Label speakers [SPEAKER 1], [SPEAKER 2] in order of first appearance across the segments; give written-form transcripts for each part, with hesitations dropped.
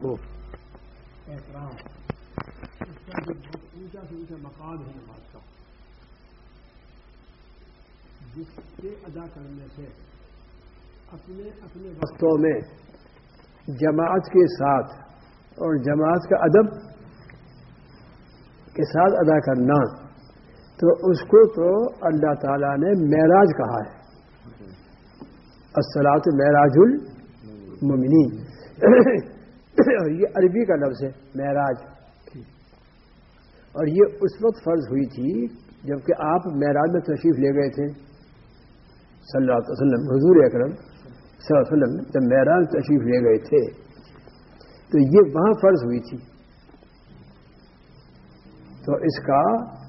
[SPEAKER 1] احترام اس کا جو بہت اونچا سے اونچا مقام ہے نماز کا، جس کے ادا کرنے سے اپنے اپنے وقتوں میں جماعت کے ساتھ اور جماعت کا ادب کے ساتھ ادا کرنا، تو اس کو تو اللہ تعالیٰ نے معراج کہا ہے، الصلاۃ معراج المؤمنین اور یہ عربی کا لفظ ہے معراج، اور یہ اس وقت فرض ہوئی تھی جبکہ آپ معراج میں تشریف لے گئے تھے صلی اللہ علیہ وسلم، حضور اکرم صلی اللہ علیہ وسلم جب معراج تشریف لے گئے تھے تو یہ وہاں فرض ہوئی تھی، تو اس کا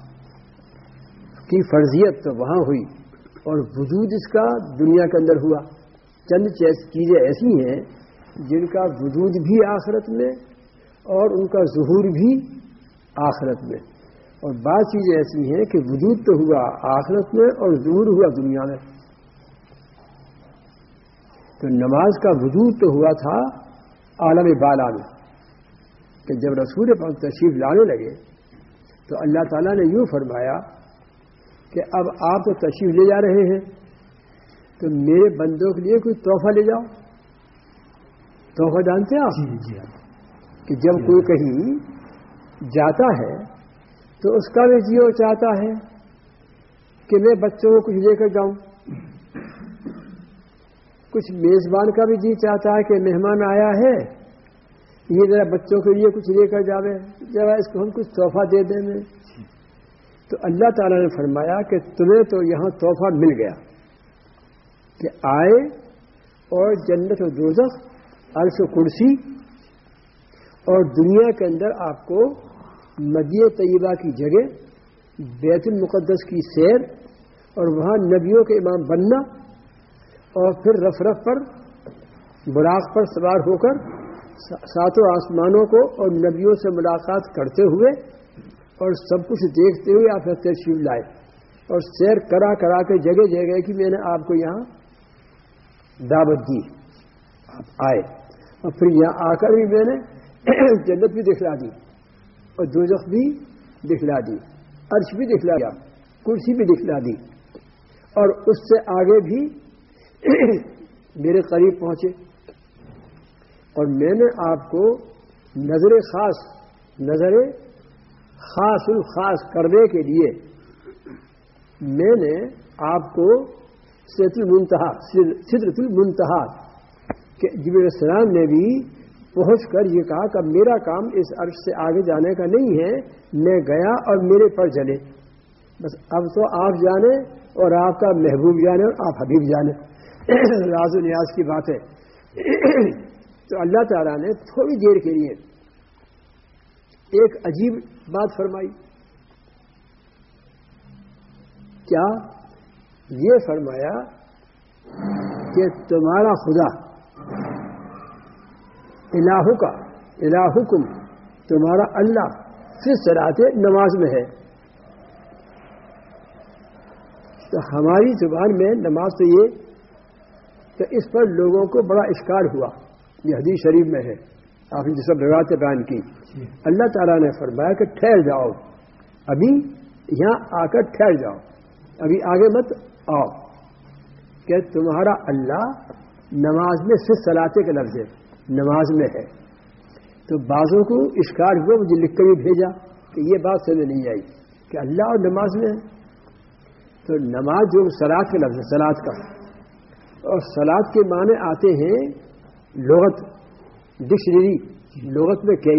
[SPEAKER 1] کی فرضیت تو وہاں ہوئی اور وجود اس کا دنیا کے اندر ہوا۔ چند چیزیں ایسی ہیں جن کا وجود بھی آخرت میں اور ان کا ظہور بھی آخرت میں، اور بعض چیزیں ایسی ہیں کہ وجود تو ہوا آخرت میں اور ظہور ہوا دنیا میں۔ تو نماز کا وجود تو ہوا تھا عالم بالا میں، کہ جب رسول پاک تشریف لانے لگے تو اللہ تعالیٰ نے یوں فرمایا کہ اب آپ تو تشریف لے جا رہے ہیں تو میرے بندوں کے لیے کوئی تحفہ لے جاؤ۔ تحفہ جانتے ہیں آپ؟ جی کہ جب کوئی کہیں جاتا ہے تو اس کا بھی جیو چاہتا ہے کہ میں بچوں کو کچھ لے کر جاؤں، کچھ میزبان کا بھی جی چاہتا ہے کہ مہمان آیا ہے یہ ذرا بچوں کے لیے کچھ لے کر جاوے، ذرا اس کو ہم کچھ تحفہ دے دیں میں۔ تو اللہ تعالیٰ نے فرمایا کہ تمہیں تو یہاں تحفہ مل گیا کہ آئے اور جنت و دوزخ، عرش و کرسی اور دنیا کے اندر آپ کو مدینہ طیبہ کی جگہ، بیت المقدس کی سیر اور وہاں نبیوں کے امام بننا، اور پھر رف رف پر براق پر سوار ہو کر ساتوں آسمانوں کو اور نبیوں سے ملاقات کرتے ہوئے اور سب کچھ دیکھتے ہوئے آپ تشریف لائے اور سیر کرا کرا کے جگہ جگہ کہ میں نے آپ کو یہاں دعوت دی، آپ آئے، اور پھر یہاں آ کر بھی میں نے جنت بھی دکھلا دی اور دوزخ بھی دکھلا دی، عرش بھی دکھلا دیا، کرسی بھی دکھلا دی، اور اس سے آگے بھی میرے قریب پہنچے، اور میں نے آپ کو نظر خاص الخاص کرنے کے لیے میں نے آپ کو سدرۃ المنتہا کہ جبرائیل السلام نے بھی پہنچ کر یہ کہا کہ میرا کام اس عرش سے آگے جانے کا نہیں ہے، میں گیا اور میرے پر چلے، بس اب تو آپ جانے اور آپ کا محبوب جانے اور آپ حبیب جانے، راز و نیاز کی بات ہے۔ تو اللہ تعالیٰ نے تھوڑی دیر کے لیے ایک عجیب بات فرمائی، کیا؟ یہ فرمایا کہ تمہارا خدا الہکم تمہارا اللہ فی الصلاۃ نماز میں ہے۔ تو ہماری زبان میں نماز تو یہ، تو اس پر لوگوں کو بڑا اشکال ہوا، یہ حدیث شریف میں ہے، آپ نے جو سب روایتیں بیان کی۔ اللہ تعالیٰ نے فرمایا کہ ٹھہر جاؤ، ابھی یہاں آ کر ٹھہر جاؤ، ابھی آگے مت آؤ، کہ تمہارا اللہ نماز میں صرف صلاتے کا لفظ ہے، نماز میں ہے۔ تو بعضوں کو اشکال ہوا، مجھے لکھ کر بھی بھیجا کہ یہ بات سمجھ نہیں آئی کہ اللہ اور نماز میں ہے۔ تو نماز جو صلاۃ کا لفظ ہے، صلاۃ کا، اور صلاۃ کے معنی آتے ہیں لغت، ڈکشنری لغت میں کئی،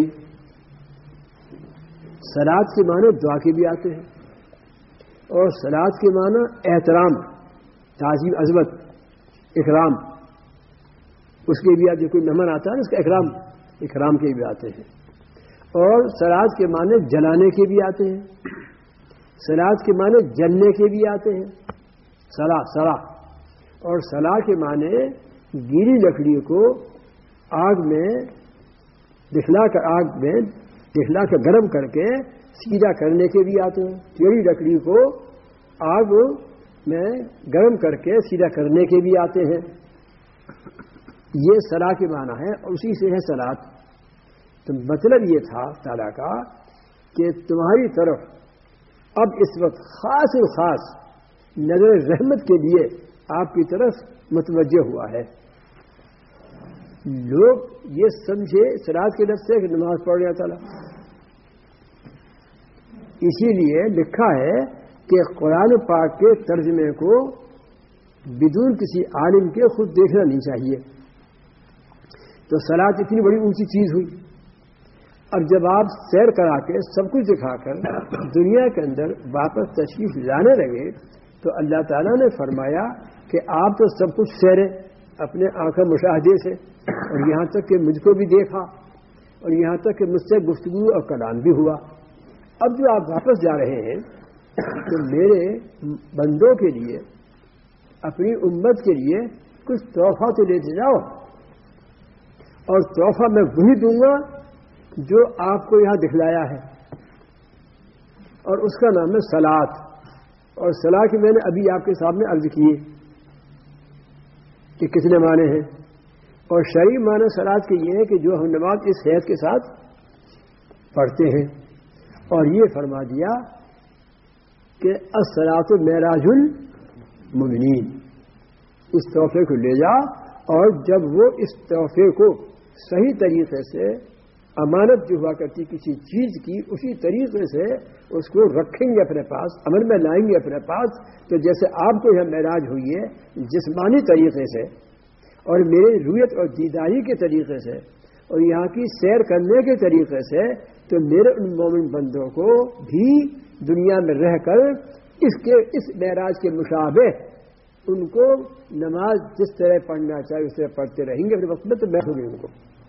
[SPEAKER 1] صلاۃ کے معنی دعا کے بھی آتے ہیں، اور صلاۃ کے معنی احترام، تعظیم، عظمت، اکرام، اس کے بھی آتے، کوئی مہمان آتا ہے اس کا اکرام کے بھی آتے ہیں، اور صلاۃ کے معنی جلانے کے بھی آتے ہیں، صلاۃ کے معنی جلنے کے بھی آتے ہیں، صلاح، اور صلاح کے معنی گیلی لکڑی کو آگ میں دکھلا کر گرم کر کے سیدھا کرنے کے بھی آتے ہیں، گیلی لکڑی کو آگ میں گرم کر کے سیدھا کرنے کے بھی آتے ہیں۔ یہ صلاح کے معنی ہے، اور اسی سے ہے صلاۃ۔ تو مطلب یہ تھا تعالیٰ کا کہ تمہاری طرف اب اس وقت خاص و خاص نظر رحمت کے لیے آپ کی طرف متوجہ ہوا ہے. لوگ یہ سمجھے صلاۃ کے لفظ سے کہ نماز پڑھ رہا تعالیٰ. اسی لیے لکھا ہے کہ قرآن پاک کے ترجمے کو بدون کسی عالم کے خود دیکھنا نہیں چاہیے. تو صلاۃ اتنی بڑی اونچی چیز ہوئی. اب جب آپ سیر کرا کے سب کچھ دکھا کر دنیا کے اندر واپس تشریف لانے لگے تو اللہ تعالیٰ نے فرمایا کہ آپ تو سب کچھ سیریں اپنے آنکھوں مشاہدے سے، اور یہاں تک کہ مجھ کو بھی دیکھا، اور یہاں تک کہ مجھ سے گفتگو اور کلام بھی ہوا. اب جو آپ واپس جا رہے ہیں تو میرے بندوں کے لیے، اپنی امت کے لیے کچھ تحفہ تو لیتے جاؤ، اور تحفہ میں وہی دوں گا جو آپ کو یہاں دکھلایا ہے، اور اس کا نام ہے صلاۃ. اور صلاۃ کی میں نے ابھی آپ کے سامنے عرض کیے کہ کتنے معنی ہیں، اور شرعی معنی صلاۃ کے یہ ہے کہ جو ہم نماز اس حیث کے ساتھ پڑھتے ہیں. اور یہ فرما دیا کہ الصلاۃ معراج المؤمنین، اس تحفے کو لے جا، اور جب وہ اس تحفے کو صحیح طریقے سے امانت جو ہوا کرتی کسی چیز کی اسی طریقے سے اس کو رکھیں گے اپنے پاس، عمل میں لائیں گے اپنے پاس، تو جیسے آپ کو یہاں معراج ہوئی ہے جسمانی طریقے سے اور میرے رویت اور دیداری کے طریقے سے اور یہاں کی سیر کرنے کے طریقے سے، تو میرے ان مومن بندوں کو بھی دنیا میں رہ کر اس معراج کے مشابہ ان کو نماز جس طرح پڑھنا چاہیے اس طرح پڑھتے رہیں گے. اپنے وقت میں تو میں ہوں گی ان کو.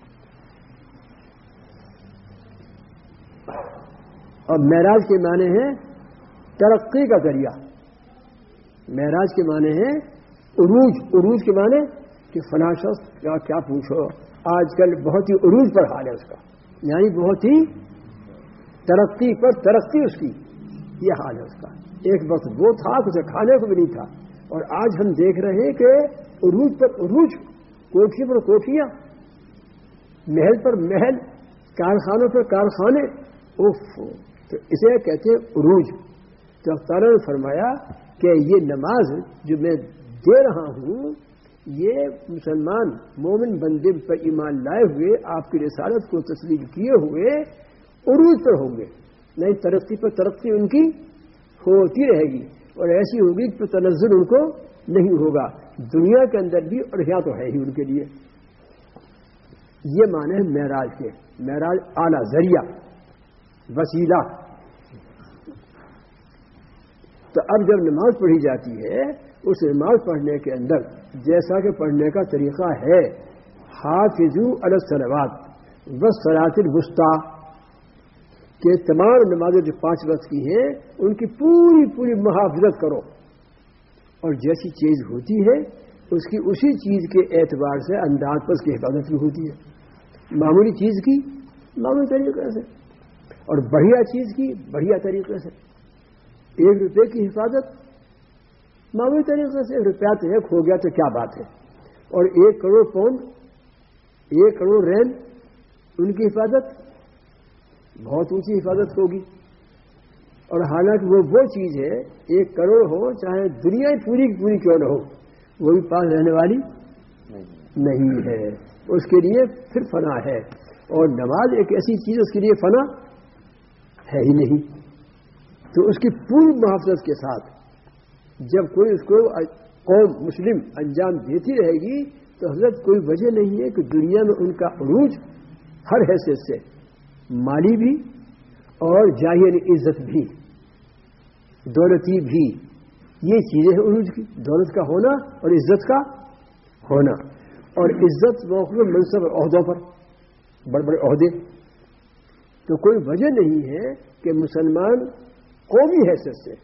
[SPEAKER 1] اور معراج کے معنی ہیں ترقی کا ذریعہ. معراج کے معنی ہیں عروج. عروج کے معنی کہ فلاں شخص کا کیا پوچھو، آج کل بہت ہی عروج پر حال ہے اس کا، یعنی بہت ہی ترقی پر ترقی اس کی، یہ حال ہے اس کا. ایک وقت وہ تھا کہ اسے کھانے کو بھی نہیں تھا، اور آج ہم دیکھ رہے ہیں کہ عروج پر عروج، کوٹھی پر کوٹھیاں، محل پر محل، کارخانوں پر کارخانے. تو اسے کہتے ہیں عروج. تو تعالیٰ نے فرمایا کہ یہ نماز جو میں دے رہا ہوں یہ مسلمان مومن بندے پر ایمان لائے ہوئے آپ کی رسالت کو تسلیم کیے ہوئے عروج پر ہوں گے. نہیں ترقی پر ترقی ان کی ہوتی رہے گی، اور ایسی ہوگی کہ تنزل ان کو نہیں ہوگا دنیا کے اندر بھی، اور یہاں تو ہے ہی ان کے لیے. یہ معنی ہے معراج کے. معراج اعلیٰ، ذریعہ، وسیلہ. تو اب جب نماز پڑھی جاتی ہے اس نماز پڑھنے کے اندر جیسا کہ پڑھنے کا طریقہ ہے، حافظوا علی الصلوات والصلاۃ الوسطی، کہ تمام نمازیں جو 5 وقت کی ہیں ان کی پوری پوری محافظت کرو. اور جیسی چیز ہوتی ہے اس کی اسی چیز کے اعتبار سے انداز پر اس کی حفاظت بھی ہوتی ہے. معمولی چیز کی معمولی طریقے سے، اور بڑھیا چیز کی بڑھیا طریقے سے. 1 روپے کی حفاظت معمولی طریقے سے، 1 روپیہ تو 1 ہو گیا تو کیا بات ہے، اور 1 کروڑ پاؤنڈ، 1 کروڑ رین، ان کی حفاظت بہت اونچی حفاظت ہوگی. اور حالانکہ وہ چیز ہے 1 کروڑ ہو چاہے دنیا پوری کی پوری کیوں نہ ہو، وہ بھی پاس رہنے والی نہیں ہے. اس کے لیے پھر فنا ہے، اور نماز ایک ایسی چیز اس کے لیے فنا ہے ہی نہیں. تو اس کی پوری محافظت کے ساتھ جب کوئی اس کو قوم مسلم انجام دیتی رہے گی تو حضرت کوئی وجہ نہیں ہے کہ دنیا میں ان کا عروج ہر حیثیت سے، مالی بھی اور جاہی عزت بھی، دولتی بھی، یہ چیزیں ہیں عروج کی. دولت کا ہونا اور عزت کا ہونا، اور عزت موقع منصب اور عہدوں پر، بڑے بڑے عہدے. تو کوئی وجہ نہیں ہے کہ مسلمان قومی حیثیت سے،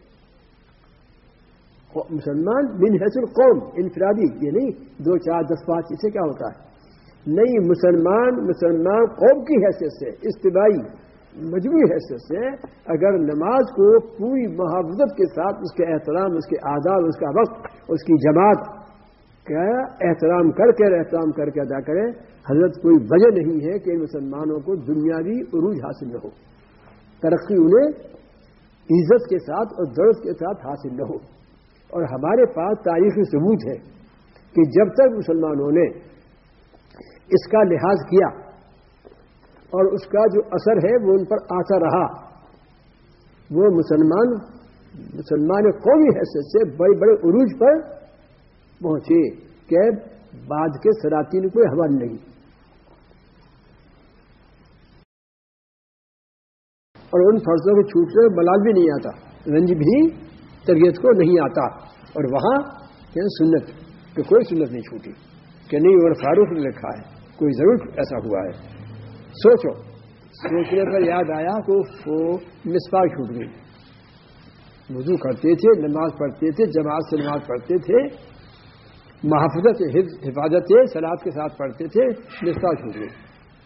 [SPEAKER 1] مسلمان من حیث القوم انفرادی، یہ نہیں 2 4 10 5 اسے کیا ہوتا ہے، نہیں، مسلمان قوم کی حیثیت سے، اجتماعی مجموعی حیثیت سے اگر نماز کو پوری محافظت کے ساتھ اس کے احترام، اس کے آداب، اس کا وقت، اس کی جماعت کیا احترام کر کے ادا کرے. حضرت کوئی وجہ نہیں ہے کہ مسلمانوں کو دنیاوی عروج حاصل نہ ہو، ترقی انہیں عزت کے ساتھ اور دولت کے ساتھ حاصل نہ ہو. اور ہمارے پاس تاریخی ثبوت ہے کہ جب تک مسلمانوں نے اس کا لحاظ کیا اور اس کا جو اثر ہے وہ ان پر آتا رہا، وہ مسلمان قومی حیثیت سے بڑے بڑے عروج پر پہنچے کہ بعد کے سلاطین کوئی حوالہ نہیں. اور ان فرضوں کے چھوٹنے میں ملال بھی نہیں آتا، رنج بھی طبیعت کو نہیں آتا. اور وہاں سنت کہ کوئی سنت نہیں چھوٹی، کہ نہیں عمر فاروق نے لکھا ہے، کوئی ضرور ایسا ہوا ہے. سوچنے پر یاد آیا کہ وہ مصباح چھوٹ گئی. وضو کرتے تھے، نماز پڑھتے تھے، جماعت سے نماز پڑھتے تھے، حفاظت صلاۃ کے ساتھ پڑھتے تھے، مصباح چھوٹ گئی.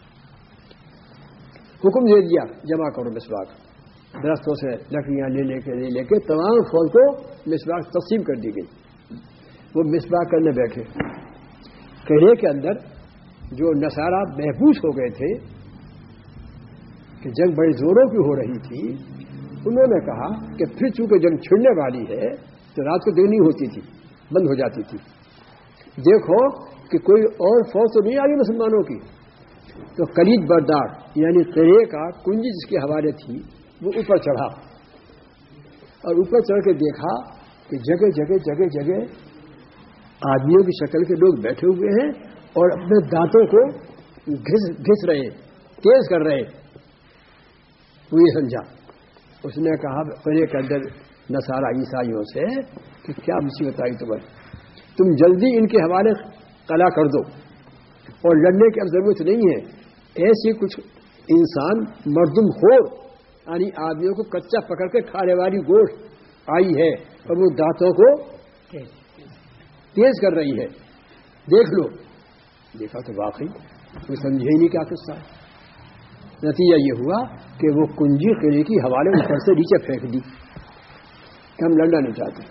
[SPEAKER 1] حکم دے دیا جمع کرو مصباح، درختوں سے لکڑیاں لے کے تمام فوج کو مصباح تقسیم کر دی گئی. وہ مصباح کرنے بیٹھے. قلعے کے اندر جو نصارہ محبوس ہو گئے تھے کہ جنگ بڑی زوروں کی ہو رہی تھی، انہوں نے کہا کہ پھر چونکہ جنگ چھڑنے والی ہے تو رات کو دیر نہیں ہوتی تھی، بند ہو جاتی تھی. دیکھو کہ کوئی اور فوج تو نہیں آ گئی مسلمانوں کی. تو کلید بردار یعنی قلعے کا کنجی جس کے حوالے تھی وہ اوپر چڑھا، اور اوپر چڑھ کے دیکھا کہ جگہ آدمیوں کی شکل کے لوگ بیٹھے ہوئے ہیں اور اپنے دانتوں کو گھس رہے، تیز کر رہے. وہ یہ سمجھا. اس نے کہا قلعے کے اندر نصارہ عیسائیوں سے کہ کیا مصیبت آئی تم جلدی ان کے حوالے قلعہ کر دو، اور لڑنے کی اب ضرورت نہیں ہے. ایسی کچھ انسان مردم خور یعنی آدمیوں کو کچا پکڑ کے کھانے والی گوشت آئی ہے اور وہ دانتوں کو تیز کر رہی ہے، دیکھ لو. دیکھا تو واقعی وہ سمجھے ہی نہیں کیا قصہ ہے. نتیجہ یہ ہوا کہ وہ کنجی قلعے کی حوالے اوپر سے نیچے پھینک دی کہ ہم لڑنا نہیں چاہتے.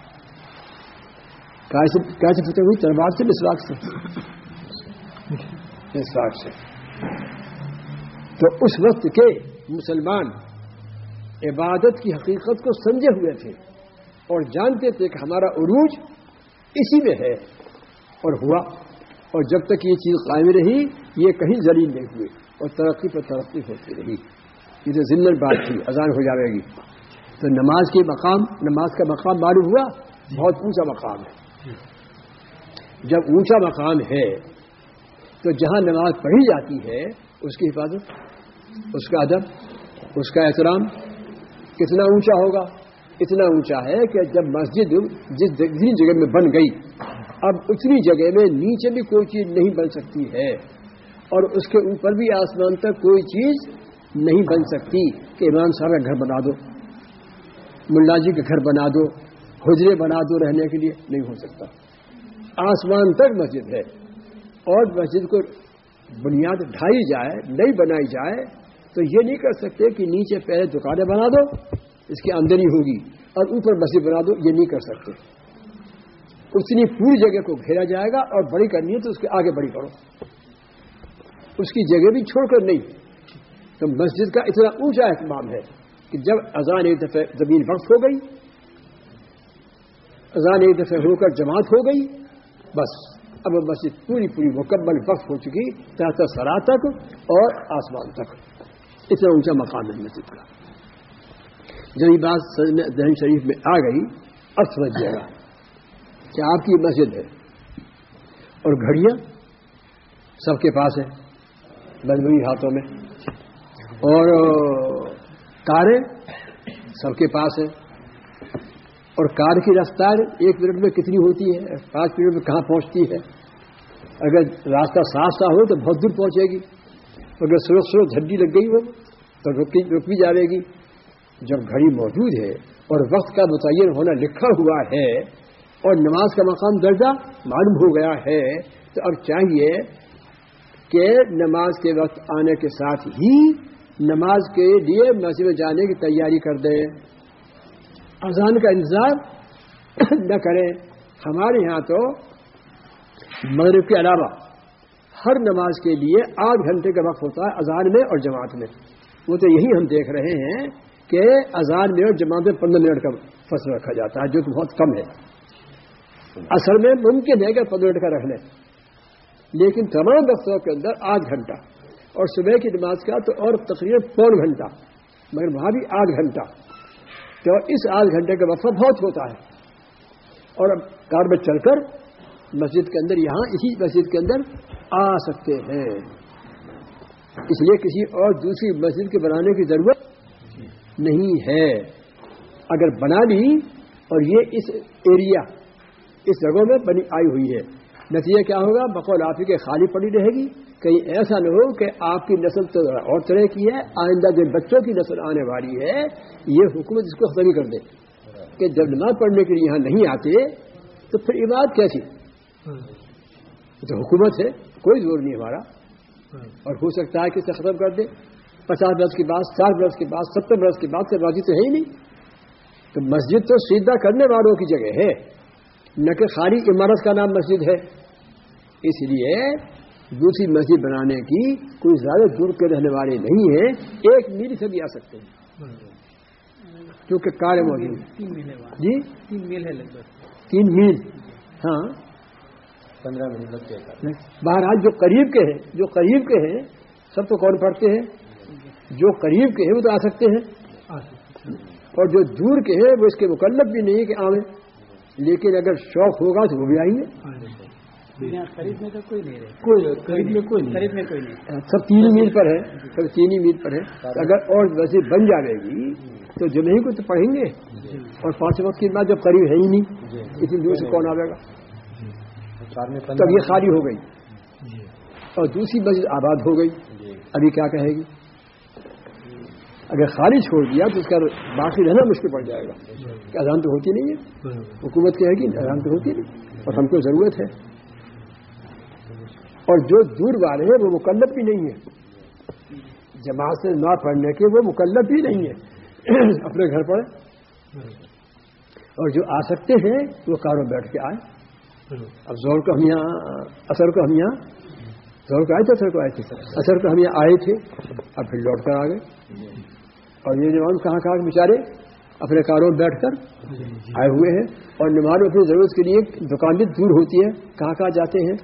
[SPEAKER 1] کیسے فتح ہوئی؟ تلوار سے، مسواک سے. تو اس وقت کے مسلمان عبادت کی حقیقت کو سمجھے ہوئے تھے اور جانتے تھے کہ ہمارا عروج اسی میں ہے، اور ہوا. اور جب تک یہ چیز قائم رہی یہ کہیں ذلیل نہیں ہوئے اور ترقی پر ترقی ہوتی رہی. یہ تو ضمن بات تھی. اذان ہو جائے گی تو نماز کا مقام معلوم ہوا، بہت اونچا مقام ہے. جب اونچا مقام ہے تو جہاں نماز پڑھی جاتی ہے اس کی حفاظت، اس کا ادب، اس کا احترام کتنا اونچا ہوگا. اتنا اونچا ہے کہ جب مسجد جتنی جگہ میں بن گئی اب اتنی جگہ میں نیچے بھی کوئی چیز نہیں بن سکتی ہے، اور اس کے اوپر بھی آسمان تک کوئی چیز نہیں بن سکتی کہ امام صاحب کا گھر بنا دو، ملا جی کا گھر بنا دو، حجرے بنا دو رہنے کے لیے. نہیں ہو سکتا. آسمان تک مسجد ہے، اور مسجد کو بنیاد ڈھائی جائے، نہیں بنائی جائے تو یہ نہیں کر سکتے کہ نیچے پہلے دکانیں بنا دو، اس کی آمدنی ہوگی، اور اوپر مسجد بنا دو. یہ نہیں کر سکتے. اتنی پوری جگہ کو گھیرا جائے گا، اور بڑی کرنی ہے تو اس کے آگے بڑی کرو، اس کی جگہ بھی چھوڑ کر نہیں. تو مسجد کا اتنا اونچا اہتمام ہے کہ جب اذان ایک دفعہ زمین وقف ہو گئی، اذان ایک دفعہ ہو کر جماعت ہو گئی، بس اب مسجد پوری مکمل وقف ہو چکی تحت سرا تک اور آسمان تک. اتنا اونچا مقام ہے مسجد کا. جب یہ بات ذہن شریف میں آ گئی اب سمجھ جائے گا کہ آپ کی مسجد ہے، اور گھڑیاں سب کے پاس ہیں بدبوئی ہاتھوں میں، اور کاریں سب کے پاس ہیں، اور کار کی رفتار 1 منٹ میں کتنی ہوتی ہے، 5 منٹ میں کہاں پہنچتی ہے. اگر راستہ صاف ہو تو بہت دور پہنچے گی، اگر سرخ جھڈی لگ گئی ہو تو رک بھی جائے گی. جب گھڑی موجود ہے اور وقت کا متعین ہونا لکھا ہوا ہے اور نماز کا مقام درجہ معلوم ہو گیا ہے تو اب چاہیے کہ نماز کے وقت آنے کے ساتھ ہی نماز کے لیے مسجد میں جانے کی تیاری کر دیں، اذان کا انتظار نہ کریں. ہمارے یہاں تو مغرب کے علاوہ ہر نماز کے لیے 8 گھنٹے کا وقت ہوتا ہے اذان میں اور جماعت میں. وہ تو یہی ہم دیکھ رہے ہیں کہ اذان میں اور جماعت میں 15 منٹ کا فاصلہ رکھا جاتا ہے جو کہ بہت کم ہے. اصل میں ممکن ہے کہ 15 منٹ کا رکھ لیں، لیکن تمام وقتوں کے اندر 8 گھنٹہ، اور صبح کی نماز کا تو اور تقریباً پون گھنٹہ، مگر وہاں بھی 8 گھنٹہ. تو اس 8 گھنٹے کا وقفہ بہت ہوتا ہے. اور اب کار میں چل کر مسجد کے اندر، یہاں اسی مسجد کے اندر آ سکتے ہیں. اس لیے کسی اور دوسری مسجد کے بنانے کی ضرورت نہیں ہے. اگر بنا لی اور یہ اس ایریا، اس جگہوں میں بنی آئی ہوئی ہے، نتیجہ کیا ہوگا؟ بقول آپ کے خالی پڑی رہے گی. کہیں ایسا نہ ہو کہ آپ کی نسل تو اور طرح کی ہے، آئندہ جو بچوں کی نسل آنے والی ہے یہ حکومت اس کو ختم کر دے کہ جب نماز پڑھنے کے لیے یہاں نہیں آتے تو پھر عبادت کیسی؟ تو حکومت ہے، کوئی زور نہیں ہمارا. اور ہو سکتا ہے کہ اسے ختم کر دے 50 برس کے بعد، 60 برس کے بعد، 70 برس کے بعد سے راضی تو ہے ہی نہیں. تو مسجد تو سیدھا کرنے والوں کی جگہ ہے، نہ کہ خالی عمارت کا نام مسجد ہے. اس لیے دوسری مسجد بنانے کی کوئی زیادہ دور کے رہنے والے نہیں ہیں، 1 میل سے بھی آ سکتے ہیں کیونکہ کار موجود.
[SPEAKER 2] 3 میل ہے
[SPEAKER 1] جی
[SPEAKER 2] 3 میل ہے لگ بھگ
[SPEAKER 1] 3 میل. ہاں
[SPEAKER 2] 15 منٹ لگتے ہیں.
[SPEAKER 1] بہرحال جو قریب کے ہیں سب تو کون پڑھتے ہیں؟ جو قریب کے ہیں وہ تو آ سکتے ہیں، اور جو دور کے ہیں وہ اس کے مکلف بھی نہیں کہ آئیں، لیکن اگر شوق ہوگا تو وہ بھی آئیں گے.
[SPEAKER 2] قریب میں تو کوئی نہیں رہے، قریب میں کوئی نہیں.
[SPEAKER 1] سب 3 میل پر ہے، سب 3 میل پر ہے. اگر اور مسجد بن جائے گی تو جو نہیں کچھ پڑھیں گے، اور 5 وقت کی بعد جب قریب ہے ہی نہیں اتنی دور سے کون آئے گا؟ تب یہ خالی ہو گئی اور دوسری مسجد آباد ہو گئی. ابھی کیا کہے گی؟ اگر خالی چھوڑ دیا تو اس کا باقی رہنا مشکل پڑ جائے گا کہ اذان تو ہوتی نہیں ہے. حکومت کہے گی اذان تو ہوتی نہیں اور ہم کو ضرورت ہے. اور جو دور والے ہیں وہ مکلف بھی نہیں ہے، جماعت سے نہ پڑھنے کے وہ مکلف بھی نہیں ہے، اپنے گھر پڑھے. اور جو آ سکتے ہیں وہ کاروں بیٹھ کے آئے. اب زور کو ہم یہاں، اثر کو ہم یہاں، زور کو آئے تھے، اثر کو آئے تھے، اثر کو ہم یہاں آئے تھے، اب پھر لوٹ کر آ گئے. اور یہ نماز کہاں بیچارے اپنے کاروں میں بیٹھ کر آئے ہوئے ہیں. اور نماز اپنی ضرورت کے لیے دکان بھی دور ہوتی ہے، کہاں جاتے ہیں.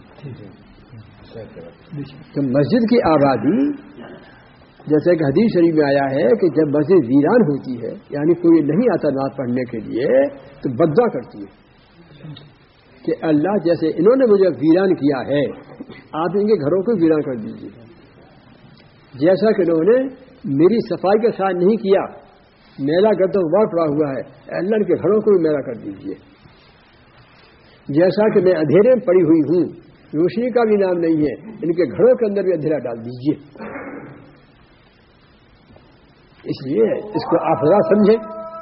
[SPEAKER 1] تو مسجد کی آبادی، جیسے کہ حدیث شریف میں آیا ہے کہ جب مسجد ویران ہوتی ہے، یعنی کوئی نہیں آتا نماز پڑھنے کے لیے، تو بدعا کرتی ہے کہ اللہ جیسے انہوں نے مجھے ویران کیا ہے آپ ان کے گھروں کو ویران کر دیجیے. جیسا کہ انہوں نے میری صفائی کے ساتھ نہیں کیا، میلا گرد غبار پڑا ہوا ہے، اللہ ان کے گھروں کو بھی میلا کر دیجیے. جیسا کہ میں اندھیرے میں پڑی ہوئی ہوں، روشنی کا بھی نام نہیں ہے، ان کے گھروں کے اندر بھی اندھیرا ڈال دیجیے. اس لیے اس کو آپ ذرا سمجھیں.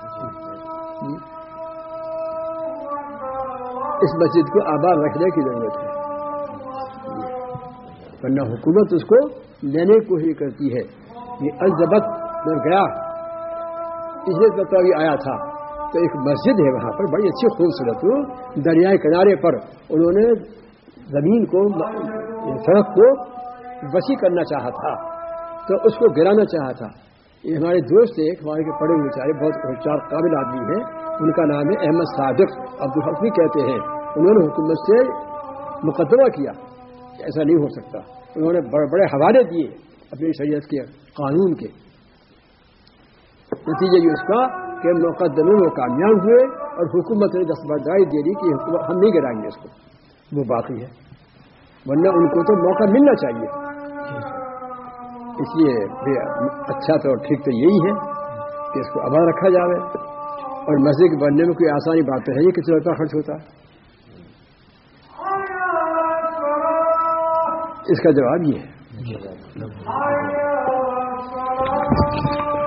[SPEAKER 1] اس مسجد کو آباد رکھنے کی ضرورت ہے، ورنہ حکومت اس کو لینے کی کوشش کرتی ہے. یہ الزبت میں گیا، اس لیے بتا بھی آیا تھا تو ایک مسجد ہے وہاں پر بڑی اچھی خوبصورت، دریائے کنارے پر انہوں نے زمین کو، سڑک کو وسیع کرنا چاہا تھا تو اس کو گرانا چاہا تھا. یہ ہمارے دوست ایک ہمارے کے پڑھے ہوئے چارے بہت ہوشیار قابل آدمی ہیں، ان کا نام ہے احمد صادق، عبدالحق بھی کہتے ہیں. انہوں نے حکومت سے مقدمہ کیا کہ ایسا نہیں ہو سکتا. انہوں نے بڑے بڑے حوالے دیے اپنی شریعت کے قانون کے. نتیجہ یہ اس کا کہ مقدمے میں کامیاب ہوئے اور حکومت نے دستبرداری دے دی کہ ہم نہیں گرائیں گے اس کو. وہ باقی ہے، ورنہ ان کو تو موقع ملنا چاہیے. اس لیے اچھا تو ٹھیک تو یہی ہے کہ اس کو آباد رکھا جائے. اور مسجد بننے میں کوئی آسانی بات تو ہے یہ کتنا روپیہ خرچ ہوتا ہے؟ اس کا جواب یہ ہے.